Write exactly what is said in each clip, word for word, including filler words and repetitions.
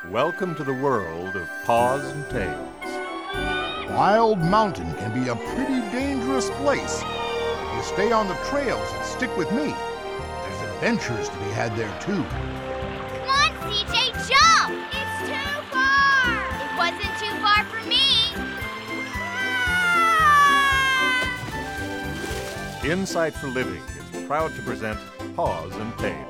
Welcome to the world of Paws and Tails. Wild Mountain can be a pretty dangerous place. If you stay on the trails and stick with me, there's adventures to be had there too. Come on, C J, jump! It's too far! It wasn't too far for me. Ah! Insight for Living is proud to present Paws and Tails.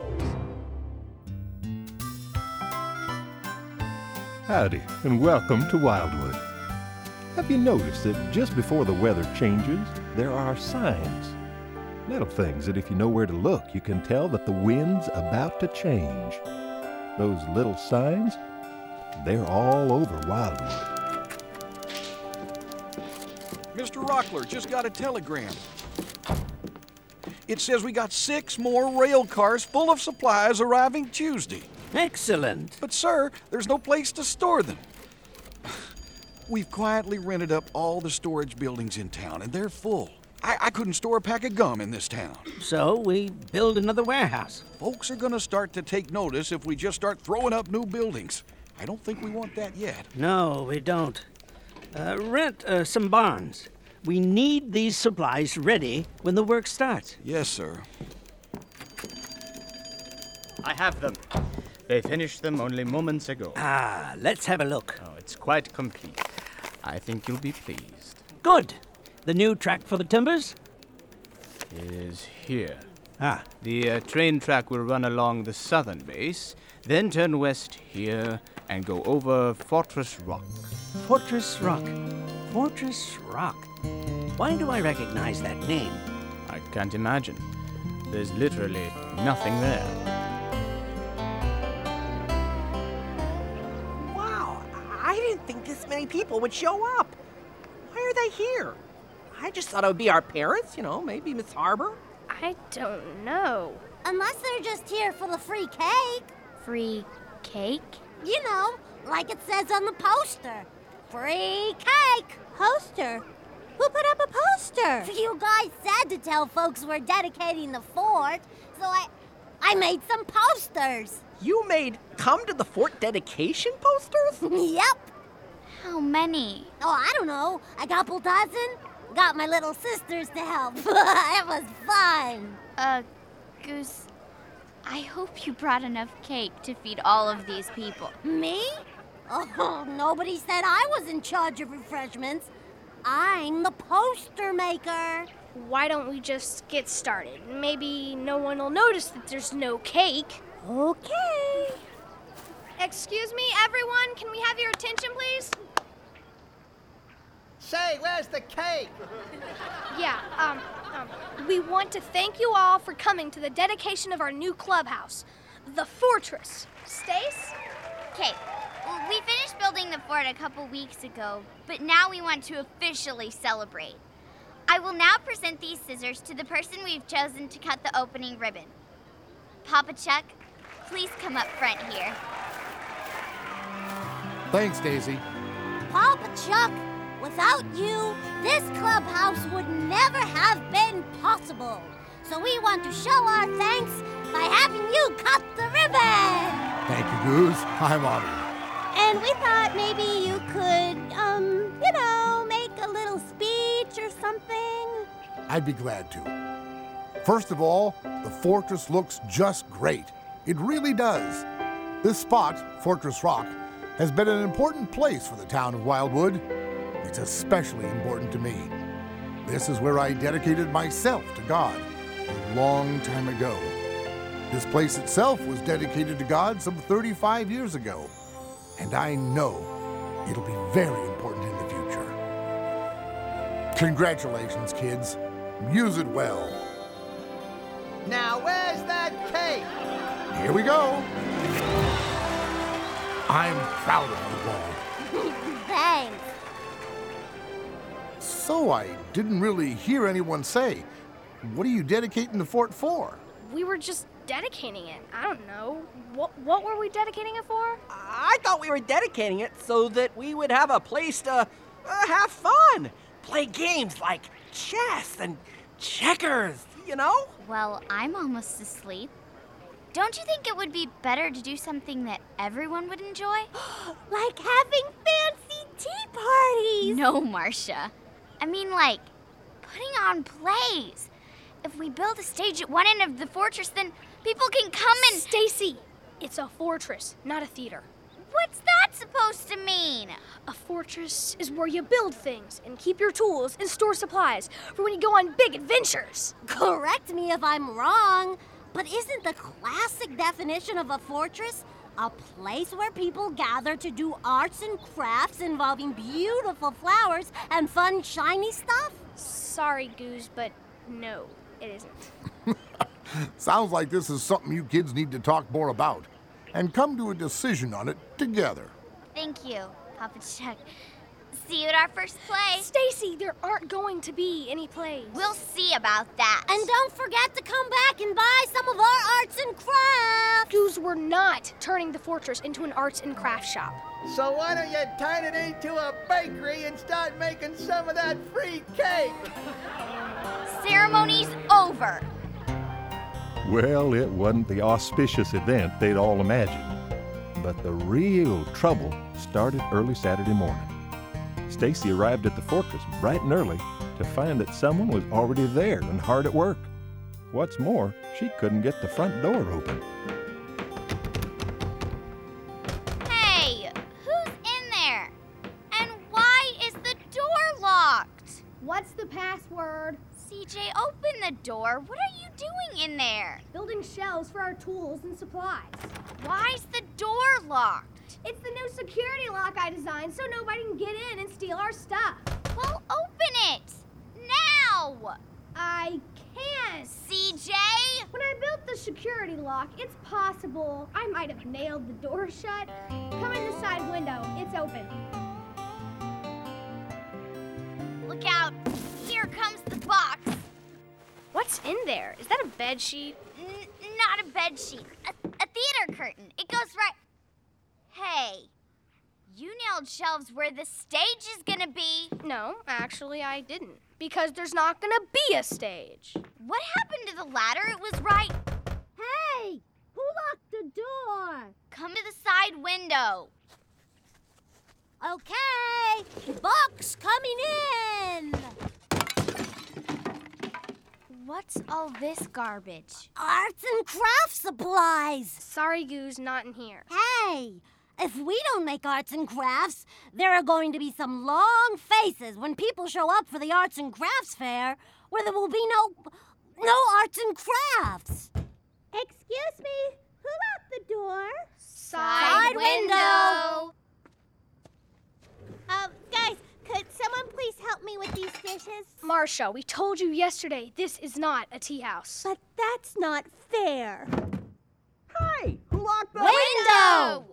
Howdy, and welcome to Wildwood. Have you noticed that just before the weather changes, there are signs? Little things that if you know where to look, you can tell that the wind's about to change. Those little signs, they're all over Wildwood. Mister Rockler just got a telegram. It says we got six more rail cars full of supplies arriving Tuesday. Excellent. But, sir, there's no place to store them. We've quietly rented up all the storage buildings in town, and they're full. I, I couldn't store a pack of gum in this town. So we build another warehouse. Folks are going to start to take notice if we just start throwing up new buildings. I don't think we want that yet. No, we don't. Uh, rent uh, some barns. We need these supplies ready when the work starts. Yes, sir. I have them. They finished them only moments ago. Ah, let's have a look. Oh, it's quite complete. I think you'll be pleased. Good. The new track for the timbers? Is here. Ah, The uh, train track will run along the southern base, then turn west here and go over Fortress Rock. Fortress Rock. Fortress Rock. Why do I recognize that name? I can't imagine. There's literally nothing there. Wow, I didn't think this many people would show up. Why are they here? I just thought it would be our parents, you know, maybe Miss Harbor. I don't know. Unless they're just here for the free cake. Free cake? You know, like it says on the poster. Free cake! Poster? Who put up a poster? You guys said to tell folks we're dedicating the fort, so I I made some posters. You made come to the fort dedication posters? Yep. How many? Oh, I don't know. A couple dozen. Got my little sisters to help. It was fun. Uh, Goose, I hope you brought enough cake to feed all of these people. Me? Oh, nobody said I was in charge of refreshments. I'm the poster maker. Why don't we just get started? Maybe no one will notice that there's no cake. Okay. Excuse me, everyone. Can we have your attention, please? Say, where's the cake? Yeah, um, um, we want to thank you all for coming to the dedication of our new clubhouse, the Fortress. Stace? Okay. We finished building the fort a couple weeks ago, but now we want to officially celebrate. I will now present these scissors to the person we've chosen to cut the opening ribbon. Papa Chuck, please come up front here. Thanks, Daisy. Papa Chuck, without you, this clubhouse would never have been possible. So we want to show our thanks by having you cut the ribbon. Thank you, Goose. I'm honored. And we thought maybe you could, um, you know, make a little speech or something. I'd be glad to. First of all, the fortress looks just great. It really does. This spot, Fortress Rock, has been an important place for the town of Wildwood. It's especially important to me. This is where I dedicated myself to God a long time ago. This place itself was dedicated to God some thirty-five years ago. And I know it'll be very important in the future. Congratulations, kids. Use it well. Now, where's that cake? Here we go. I'm proud of you all. Thanks. So I didn't really hear anyone say, what are you dedicating the fort for? We were just dedicating it. I don't know. What, what were we dedicating it for? I thought we were dedicating it so that we would have a place to uh, have fun. Play games like chess and checkers, you know? Well, I'm almost asleep. Don't you think it would be better to do something that everyone would enjoy? Like having fancy tea parties. No, Marcia. I mean, like, putting on plays. If we build a stage at one end of the fortress, then people can come and... Stacy, it's a fortress, not a theater. What's that supposed to mean? A fortress is where you build things and keep your tools and store supplies for when you go on big adventures. Correct me if I'm wrong, but isn't the classic definition of a fortress a place where people gather to do arts and crafts involving beautiful flowers and fun, shiny stuff? Sorry, Goose, but no, it isn't. Sounds like this is something you kids need to talk more about and come to a decision on it together. Thank you, Papa Chuck. See you at our first play. Stacy, there aren't going to be any plays. We'll see about that. And don't forget to come back and buy some of our arts and crafts. Goose, we're not turning the fortress into an arts and crafts shop. So why don't you turn it into a bakery and start making some of that free cake? Ceremony's over. Well, it wasn't the auspicious event they'd all imagined. But the real trouble started early Saturday morning. Stacy arrived at the fortress bright and early to find that someone was already there and hard at work. What's more, she couldn't get the front door open. Hey, who's in there? And why is the door locked? What's the password? C J, open the door. What are you doing in there? Building shelves for our tools and supplies. Why's the door locked? It's the new security lock I designed so nobody can get in and steal our stuff. Well, open it! Now! I can't. C J? When I built the security lock, it's possible I might have nailed the door shut. Come in the side window. It's open. Look out. Here comes the box. What's in there? Is that a bed sheet? N- not a bed sheet. A, a theater curtain. It goes right... Hey, you nailed shelves where the stage is gonna be. No, actually I didn't. Because there's not gonna be a stage. What happened to the ladder? It was right... Hey, who locked the door? Come to the side window. Okay, box coming in. What's all this garbage? Arts and craft supplies. Sorry, Goose, not in here. Hey, if we don't make arts and crafts, there are going to be some long faces when people show up for the arts and crafts fair, where there will be no, no arts and crafts. Excuse me, who locked the door? Side, Side window. Um, guys, could someone please help me with these dishes? Marcia, we told you yesterday this is not a tea house. But that's not fair. Hey, who locked the window?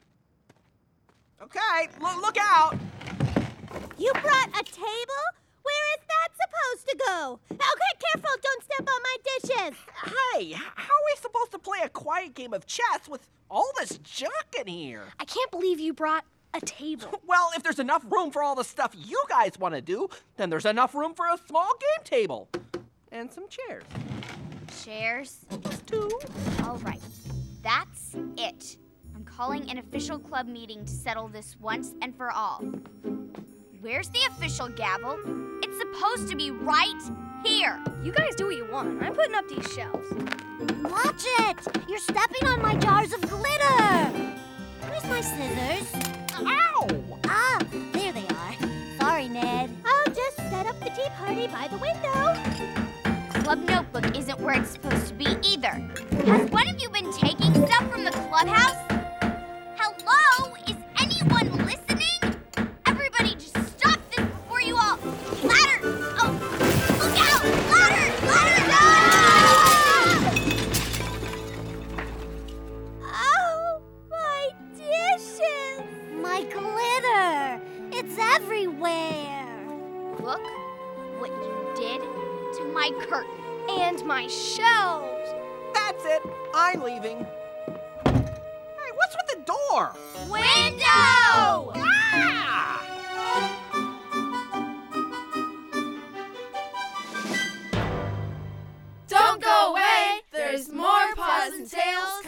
Okay, lo- look out! You brought a table? Where is that supposed to go? Okay, careful, don't step on my dishes. Hey, how are we supposed to play a quiet game of chess with all this junk in here? I can't believe you brought a table. Well, if there's enough room for all the stuff you guys want to do, then there's enough room for a small game table. And some chairs. Chairs? Just two. All right, that's it. I'm calling an official club meeting to settle this once and for all. Where's the official gavel? It's supposed to be right here. You guys do what you want. I'm putting up these shelves. Watch it! You're stepping on my jars of glitter! Where's my scissors? Ow! Ah, there they are. Sorry, Ned. I'll just set up the tea party by the window. Club notebook isn't where it's supposed to be either. Has one of you been taking stuff from the clubhouse? Hello? Is anyone listening? Everybody just stop this before you all... Ladder! Oh, look out! Ladder! Ladder! No! Oh, my dishes! My glitter! It's everywhere! Look what you did to my curtain. And my shelves. That's it. I'm leaving. Hey, what's with the door? Window! Ah! Don't go away. There's more Paws and Tales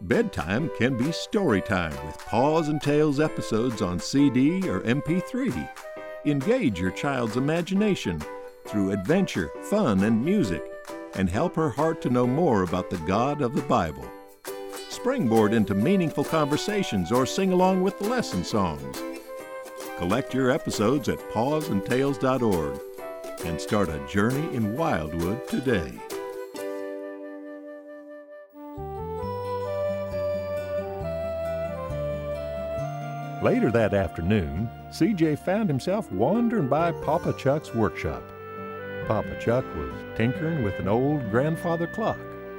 Bedtime can be story time with Paws and Tales episodes on C D or M P three. Engage your child's imagination through adventure, fun, and music, and help her heart to know more about the God of the Bible. Springboard into meaningful conversations or sing along with the lesson songs. Collect your episodes at paws and tales dot org and start a journey in Wildwood today. Later that afternoon, C J found himself wandering by Papa Chuck's workshop. Papa Chuck was tinkering with an old grandfather clock.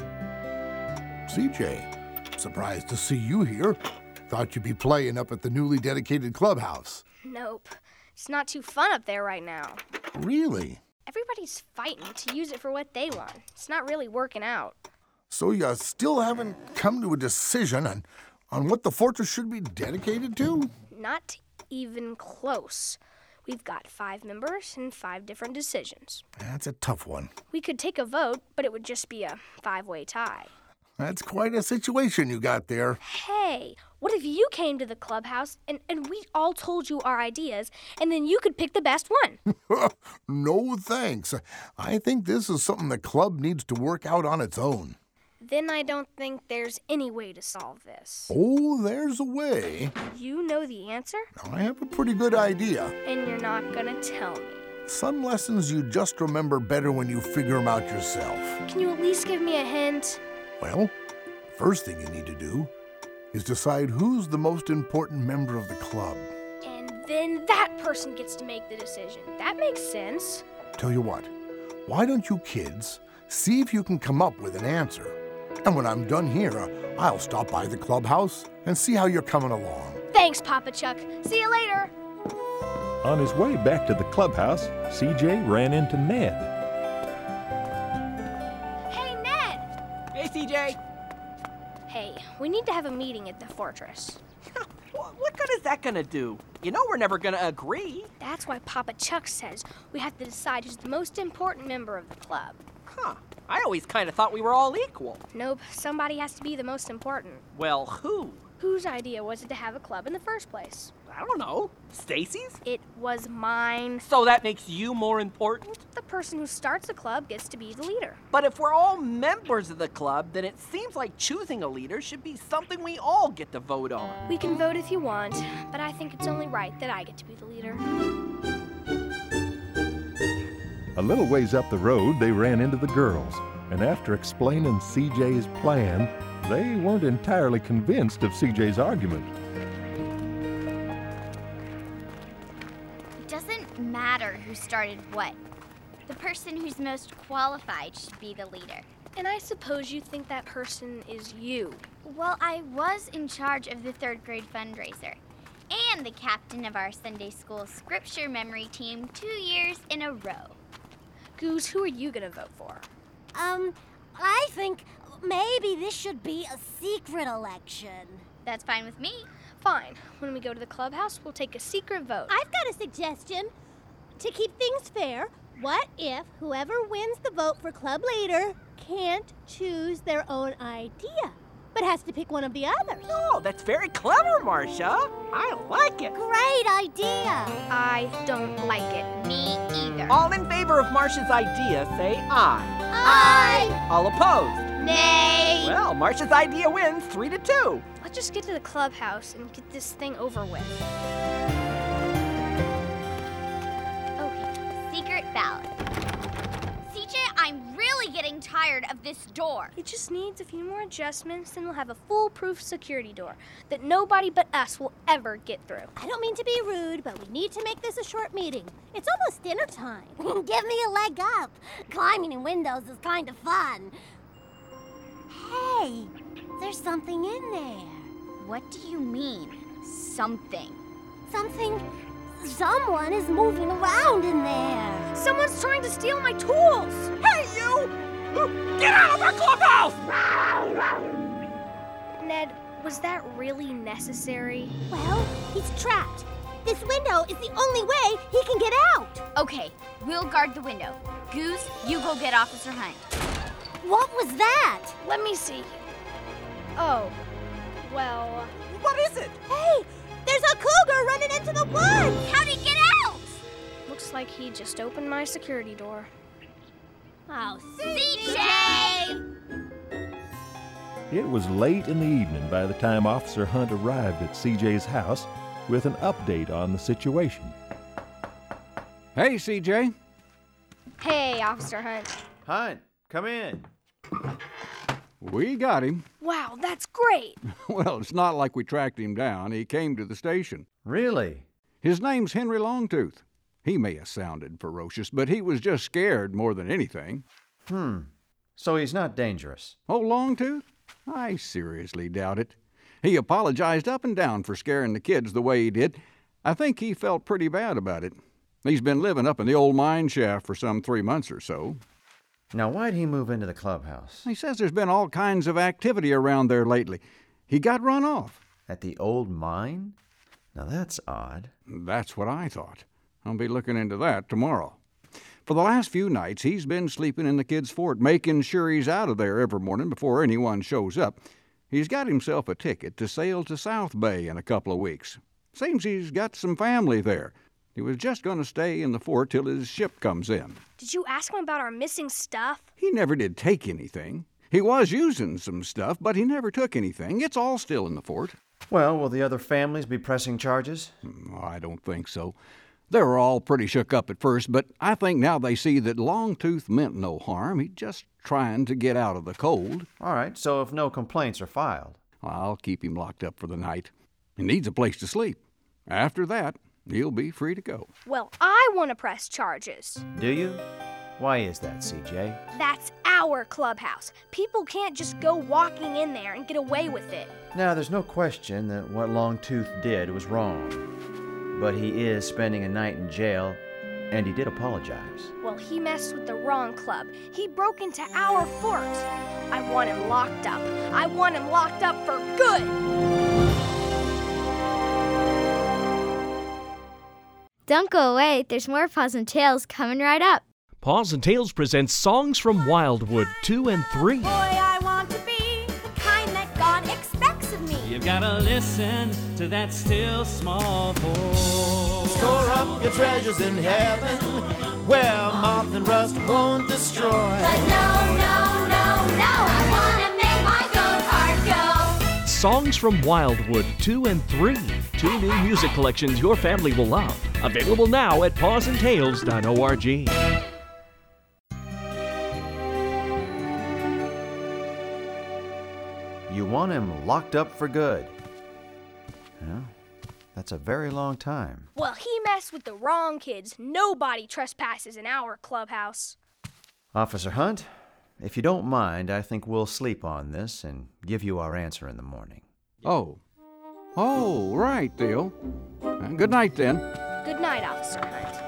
C J, surprised to see you here. Thought you'd be playing up at the newly dedicated clubhouse. Nope. It's not too fun up there right now. Really? Everybody's fighting to use it for what they want. It's not really working out. So you still haven't come to a decision on, on what the fortress should be dedicated to? Not even close. We've got five members and five different decisions. That's a tough one. We could take a vote, but it would just be a five-way tie. That's quite a situation you got there. Hey, what if you came to the clubhouse and, and we all told you our ideas, and then you could pick the best one? No thanks. I think this is something the club needs to work out on its own. Then I don't think there's any way to solve this. Oh, there's a way. You know the answer? I have a pretty good idea. And you're not gonna tell me. Some lessons you just remember better when you figure them out yourself. Can you at least give me a hint? Well, first thing you need to do is decide who's the most important member of the club. And then that person gets to make the decision. That makes sense. Tell you what, why don't you kids see if you can come up with an answer? And when I'm done here, uh, I'll stop by the clubhouse and see how you're coming along. Thanks, Papa Chuck. See you later. On his way back to the clubhouse, C J ran into Ned. Hey, Ned! Hey, C J. Hey, we need to have a meeting at the fortress. What good is that gonna do? You know we're never gonna agree. That's why Papa Chuck says we have to decide who's the most important member of the club. Huh. I always kind of thought we were all equal. Nope, somebody has to be the most important. Well, who? Whose idea was it to have a club in the first place? I don't know. Stacy's? It was mine. So that makes you more important? The person who starts a club gets to be the leader. But if we're all members of the club, then it seems like choosing a leader should be something we all get to vote on. We can vote if you want, but I think it's only right that I get to be the leader. A little ways up the road, they ran into the girls, and after explaining C J's plan, they weren't entirely convinced of C J's argument. It doesn't matter who started what. The person who's most qualified should be the leader. And I suppose you think that person is you. Well, I was in charge of the third grade fundraiser and the captain of our Sunday school scripture memory team two years in a row. Goose, who are you gonna vote for? Um, I think maybe this should be a secret election. That's fine with me. Fine. When we go to the clubhouse, we'll take a secret vote. I've got a suggestion. To keep things fair, what if whoever wins the vote for club leader can't choose their own idea, but has to pick one of the others? Oh, that's very clever, Marcia. I like it. Great idea. I don't like it. Me either. All in favor of Marcia's idea, say aye. Aye. All opposed? Nay. Well, Marcia's idea wins three to two. Let's just get to the clubhouse and get this thing over with. Okay, secret ballot. C J, I'm really getting tired of this door. It just needs a few more adjustments, and we'll have a foolproof security door that nobody but us will ever get through. I don't mean to be rude, but we need to make this a short meeting. It's almost dinner time. Give me a leg up. Climbing in windows is kind of fun. Hey, there's something in there. What do you mean, something? Something... Someone is moving around in there. Someone's trying to steal my tools. Hey, you! Get out of our clubhouse! Ned, was that really necessary? Well, he's trapped. This window is the only way he can get out. Okay, we'll guard the window. Goose, you go get Officer Hunt. What was that? Let me see. Oh, well... What is it? Hey, there's a cougar running into the woods! How'd he get out? Looks like he just opened my security door. Oh, C J! It was late in the evening by the time Officer Hunt arrived at C J's house with an update on the situation. Hey, C J. Hey, Officer Hunt. Hunt, come in. We got him. Wow, that's great. Well, it's not like we tracked him down. He came to the station. Really? His name's Henry Longtooth. He may have sounded ferocious, but he was just scared more than anything. Hmm. So he's not dangerous? Oh, Longtooth? I seriously doubt it. He apologized up and down for scaring the kids the way he did. I think he felt pretty bad about it. He's been living up in the old mine shaft for some three months or so. Now, why'd he move into the clubhouse? He says there's been all kinds of activity around there lately. He got run off. At the old mine? Now, that's odd. That's what I thought. I'll be looking into that tomorrow. For the last few nights, he's been sleeping in the kids' fort, making sure he's out of there every morning before anyone shows up. He's got himself a ticket to sail to South Bay in a couple of weeks. Seems he's got some family there. He was just going to stay in the fort till his ship comes in. Did you ask him about our missing stuff? He never did take anything. He was using some stuff, but he never took anything. It's all still in the fort. Well, will the other families be pressing charges? I don't think so. They were all pretty shook up at first, but I think now they see that Longtooth meant no harm. He's just trying to get out of the cold. All right, so if no complaints are filed? I'll keep him locked up for the night. He needs a place to sleep. After that, he'll be free to go. Well, I want to press charges. Do you? Why is that, C J? That's our clubhouse. People can't just go walking in there and get away with it. Now, there's no question that what Longtooth did was wrong. But he is spending a night in jail, and he did apologize. Well, he messed with the wrong club. He broke into our fort. I want him locked up. I want him locked up for good. Don't go away. There's more Paws and Tales coming right up. Paws and Tales presents Songs from Wildwood two and three. Boy, I want to be the kind that God expects of me. You've got to listen to that still small voice. Store up your treasures in heaven, where moth and rust won't destroy. But no, no, no, no, I want to make my goat heart go. Songs from Wildwood two and three. Two new music collections your family will love. Available now at paws and tales dot org. You want him locked up for good. Well, that's a very long time. Well, he messed with the wrong kids. Nobody trespasses in our clubhouse. Officer Hunt, if you don't mind, I think we'll sleep on this and give you our answer in the morning. Oh. Oh, right, Theo. Uh, good night, then. Good night, Officer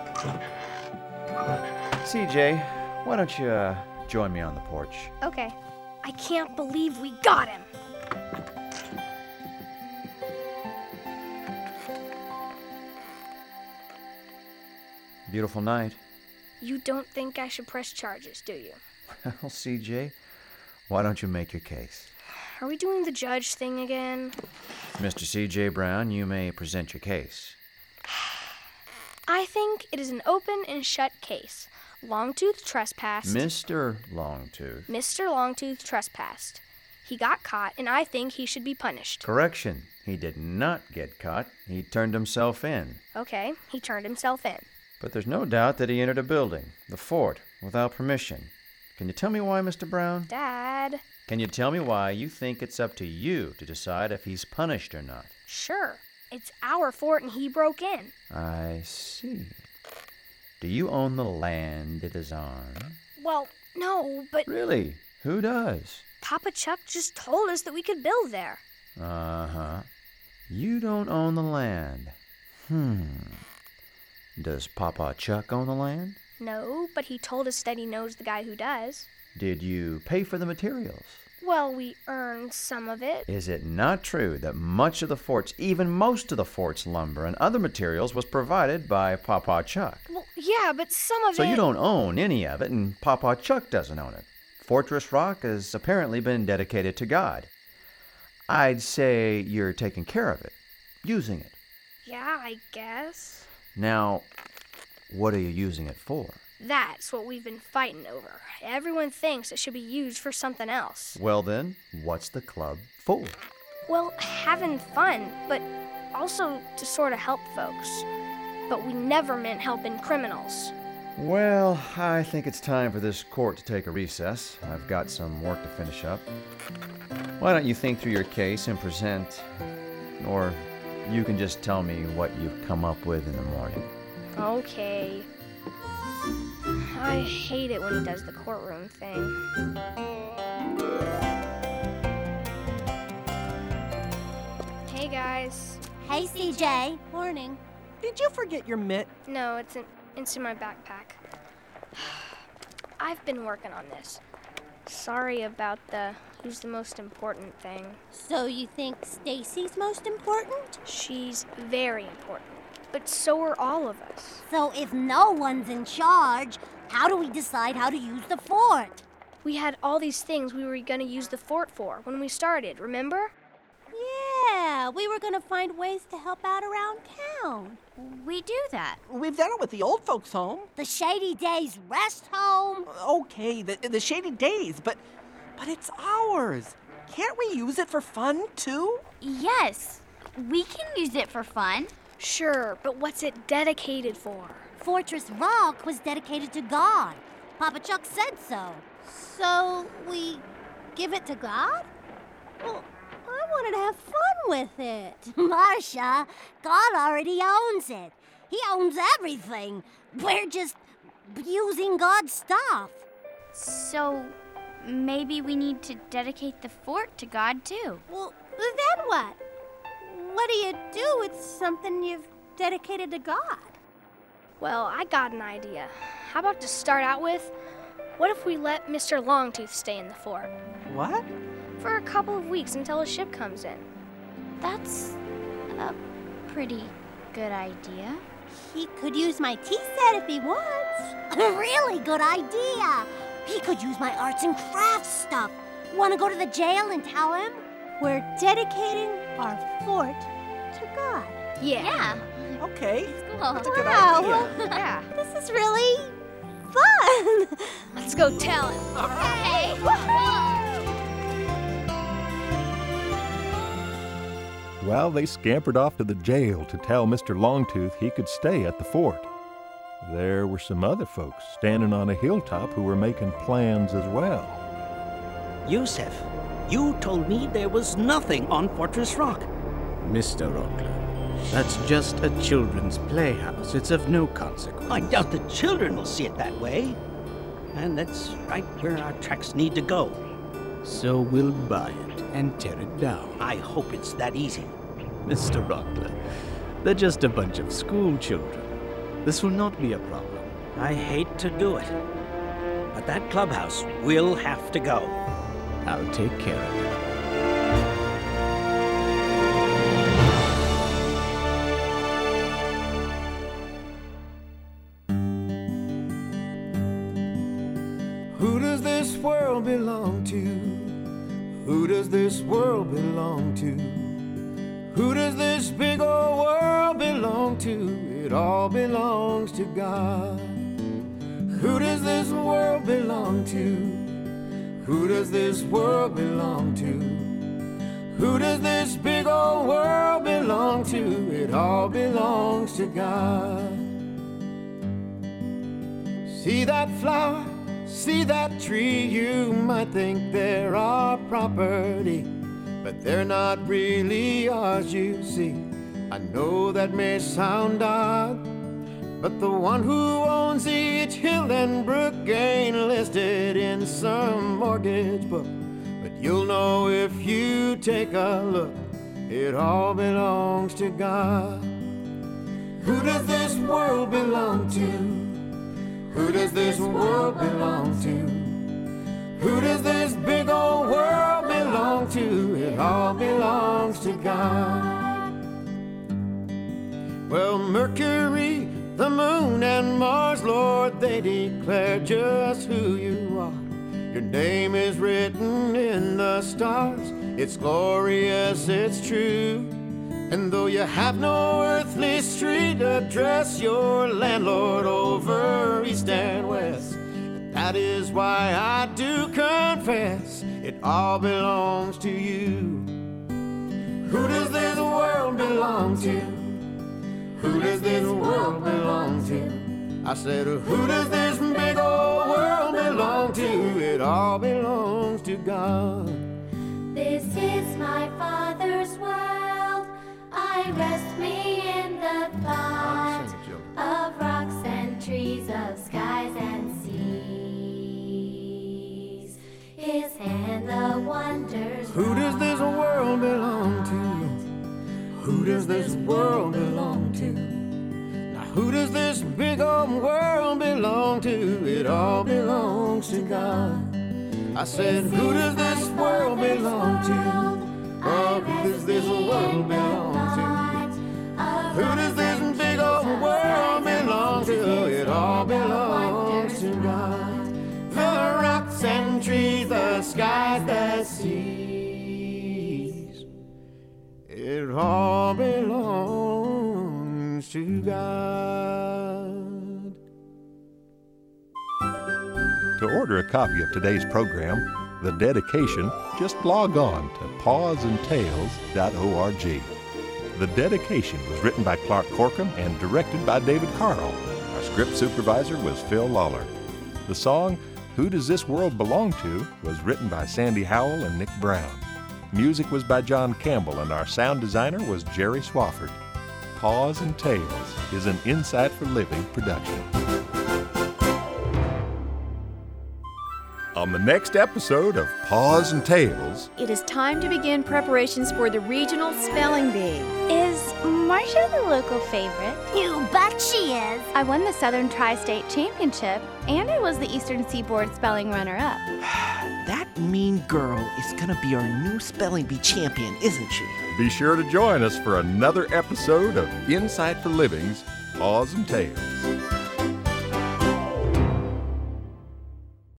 Hunt. C J, why don't you uh, join me on the porch? Okay. I can't believe we got him. Beautiful night. You don't think I should press charges, do you? Well, C J, why don't you make your case? Are we doing the judge thing again? Mister C J Brown, you may present your case. I think it is an open and shut case. Longtooth trespassed. Mister Longtooth. Mister Longtooth trespassed. He got caught, and I think he should be punished. Correction. He did not get caught. He turned himself in. Okay, he turned himself in. But there's no doubt that he entered a building, the fort, without permission. Can you tell me why, Mister Brown? Dad. Can you tell me why you think it's up to you to decide if he's punished or not? Sure. It's our fort, and he broke in. I see. Do you own the land it is on? Well, no, but... Really? Who does? Papa Chuck just told us that we could build there. Uh-huh. You don't own the land. Hmm. Does Papa Chuck own the land? No, but he told us that he knows the guy who does. Did you pay for the materials? Well, we earned some of it. Is it not true that much of the fort's, even most of the fort's lumber and other materials was provided by Papa Chuck? Well, yeah, but some of so it... So you don't own any of it, and Papa Chuck doesn't own it. Fortress Rock has apparently been dedicated to God. I'd say you're taking care of it, using it. Yeah, I guess. Now, what are you using it for? That's what we've been fighting over. Everyone thinks it should be used for something else. Well then, what's the club for? Well, having fun, but also to sort of help folks. But we never meant helping criminals. Well, I think it's time for this court to take a recess. I've got some work to finish up. Why don't you think through your case and present, or you can just tell me what you've come up with in the morning. Okay. I hate it when he does the courtroom thing. Hey, guys. Hey, C J. Morning. Did you forget your mitt? No, it's in, it's in my backpack. I've been working on this. Sorry about the who's the most important thing. So you think Stacy's most important? She's very important. But so are all of us. So if no one's in charge, how do we decide how to use the fort? We had all these things we were going to use the fort for when we started, remember? Yeah, we were going to find ways to help out around town. We do that. We've done it with the old folks' home. The Shady Days Rest Home. Okay, the, the Shady Days, but but it's ours. Can't we use it for fun, too? Yes, we can use it for fun. Sure, but what's it dedicated for? Fortress Rock was dedicated to God. Papa Chuck said so. So we give it to God? Well, I wanted to have fun with it. Marcia, God already owns it. He owns everything. We're just using God's stuff. So maybe we need to dedicate the fort to God, too. Well, then what? What do you do with something you've dedicated to God? Well, I got an idea. How about to start out with, what if we let Mister Longtooth stay in the fort? What? For a couple of weeks until a ship comes in. That's a pretty good idea. He could use my tea set if he wants. A really good idea. He could use my arts and crafts stuff. Want to go to the jail and tell him? We're dedicating our fort to God. Yeah. Yeah. Okay. Cool. That's a good Wow. idea. Yeah. This is really fun. Let's go tell him. Okay. Well, they scampered off to the jail to tell Mister Longtooth he could stay at the fort. There were some other folks standing on a hilltop who were making plans as well. Yusef, you told me there was nothing on Fortress Rock. Mister Rockler, that's just a children's playhouse. It's of no consequence. I doubt the children will see it that way. And that's right where our tracks need to go. So we'll buy it and tear it down. I hope it's that easy. Mister Rockler, they're just a bunch of school children. This will not be a problem. I hate to do it, but that clubhouse will have to go. I'll take care of it. Who does this world belong to? Who does this world belong to? Who does this big old world belong to? It all belongs to God. Who does this world belong to? Who does this world belong to? Who does this big old world belong to? It all belongs to God. See that flower? See that tree? You might think they're our property, but they're not really ours, you see. I know that may sound odd, but the one who owns each hill and brook ain't listed in some mortgage book. But you'll know if you take a look, it all belongs to God. Who does this world belong to? Who does this world belong to? Who does this big old world belong to? It all belongs to God. Well, Mercury, the moon, and Mars, Lord, they declare just who you are. Your name is written in the stars, It's glorious, it's true. And though you have no earthly street address, your landlord over east and west. That is why I do confess it all belongs to you. Who does this world belong to? Who does this world belong to? I said, who does this big old world belong to? It all belongs to God. This is my Father's world. I rest me in the thought of rocks and trees, of skies and seas. His hand the wonders. Who does this world belong to? Who does this world belong to? Now who does this big old world belong to? It all belongs to God. I said, who does this world belong to? Oh, who does this world belong to? Who does this big old world belong to? It all belongs to God. The rocks and trees, the skies, the seas. It all belongs to God. To order a copy of today's program, The Dedication, just log on to paws and tales dot org. The Dedication was written by Clark Corkum and directed by David Carl. Our script supervisor was Phil Lawler. The song, Who Does This World Belong To, was written by Sandy Howell and Nick Brown. Music was by John Campbell, and our sound designer was Jerry Swafford. Paws and Tales is an Insight for Living production. On the next episode of Paws and Tales, it is time to begin preparations for the regional spelling bee. Is Marcia the local favorite? You bet she is. I won the Southern Tri-State Championship, and I was the Eastern Seaboard spelling runner-up. That mean girl is gonna be our new spelling bee champion, isn't she? be sure to join us for another episode of Insight for Living's Paws and Tales.